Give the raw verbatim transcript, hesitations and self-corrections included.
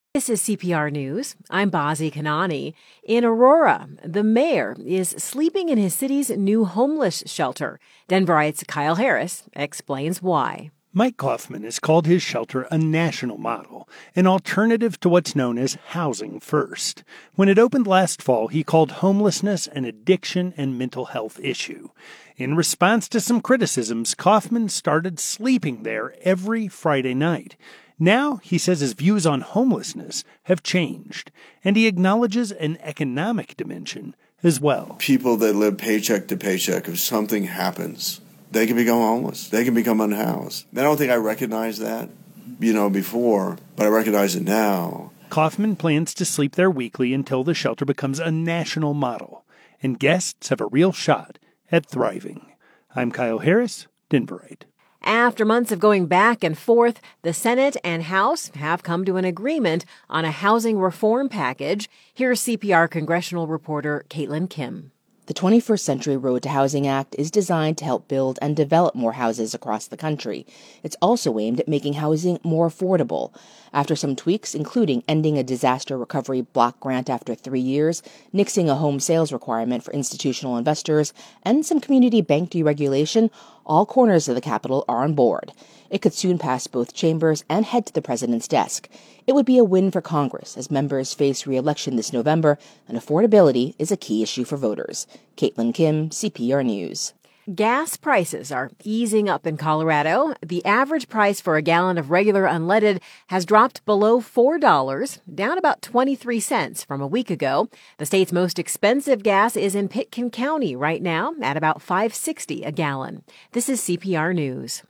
This is C P R News. I'm Bazi Kanani. In Aurora, the mayor is sleeping in his city's new homeless shelter. Denverite's Kyle Harris explains why. Mike Kaufman has called his shelter a national model, an alternative to what's known as Housing First. When it opened last fall, he called homelessness an addiction and mental health issue. In response to some criticisms, Kaufman started sleeping there every Friday night. Now, he says his views on homelessness have changed, and he acknowledges an economic dimension as well. People that live paycheck to paycheck, if something happens, they can become homeless. They can become unhoused. I don't think I recognized that, you know, before, but I recognize it now. Kaufman plans to sleep there weekly until the shelter becomes a national model, and guests have a real shot at thriving. I'm Kyle Harris, Denverite. After months of going back and forth, the Senate and House have come to an agreement on a housing reform package. Here's C P R congressional reporter Caitlin Kim. The twenty-first Century Road to Housing Act is designed to help build and develop more houses across the country. It's also aimed at making housing more affordable. After some tweaks, including ending a disaster recovery block grant after three years, nixing a home sales requirement for institutional investors, and some community bank deregulation, all corners of the Capitol are on board. It could soon pass both chambers and head to the president's desk. It would be a win for Congress as members face re-election this November, and affordability is a key issue for voters. Caitlin Kim, C P R News. Gas prices are easing up in Colorado. The average price for a gallon of regular unleaded has dropped below four dollars, down about twenty-three cents from a week ago. The state's most expensive gas is in Pitkin County right now at about five dollars and sixty cents a gallon. This is C P R News.